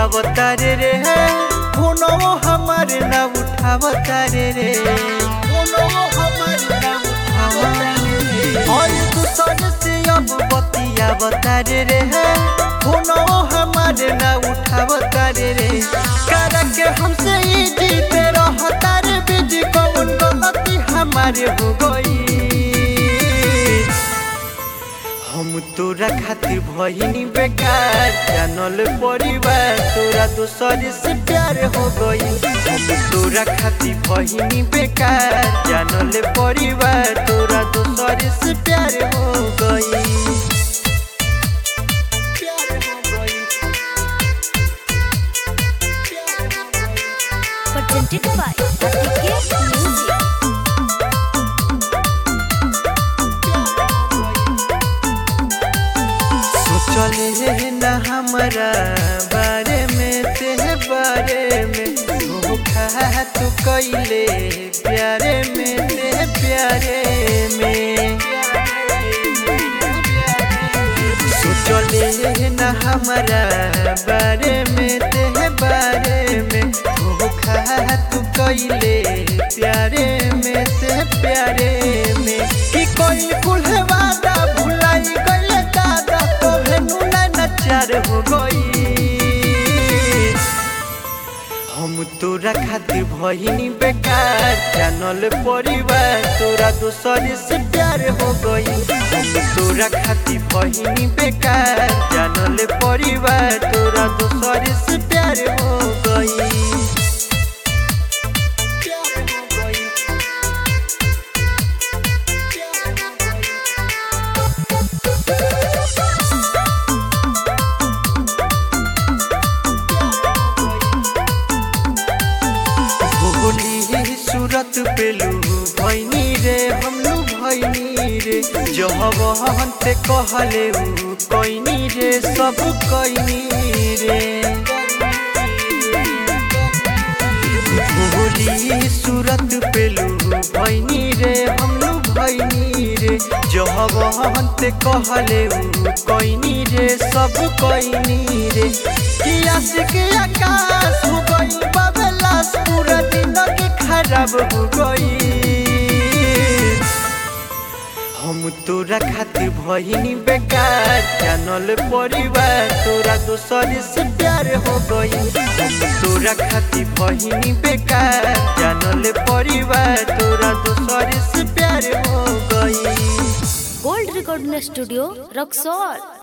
बतियावतारे रे फोनो हमारे ना उठावतारे रे फोनो हमारे ना उठावतारे रे और दूसरे से अब बतियावतारे रे फोनो हमारे ना उठावतारे रे करा के हमसे ही जीते रहतारे बिजी कौन गलती हमारे हो गई। हम तोरा खातिर भइनी बेकार जानल परिवार तोरा दूसरे से प्यार हो गई। हम तोरा खातिर भइनी बेकार जानल परिवार तोरा दूसरे से प्यार हो गई। Presented by ATK Music. चले ना हमारा बारे में तेरे बारे में धोखा तू कैले प्यारे में तेरे प्यारे में चले ना हमारा बारे में तेरे बारे में धोखा तू कैले प्यारे में तेरे प्यारे में कि कोई कुल वादा भुलाई गइले दादा चार हो गई। हम तोरा खातिर भइनी बेकार जानल परिवार तोरा दूसरे से प्यार हो गई। हम तोरा खातिर भइनी बेकार जानल परिवार तोरा दूसरे से प्यार हो गई। सूरत पेलू भैनी रे हमलू भैनी रे जहबहन ते कहले कैनी रे सब कैनी रे भोली सूरत पेलू भैनी रे हमलू भैनी रे जहबहन ते कहले कैनी रे सब कैनी रे कि आशिक आकाश हो गई बबलास पूरा जिंदगी खराब हो गई। हम तोरा खातिर भइनी बेकार जानल परिवार तोरा दूसरे से प्यार हो गई। हम तोरा खातिर भइनी बेकार जानल परिवार तोरा दूसरे से प्यार हो गई। Gold Recording Studio, Roxor।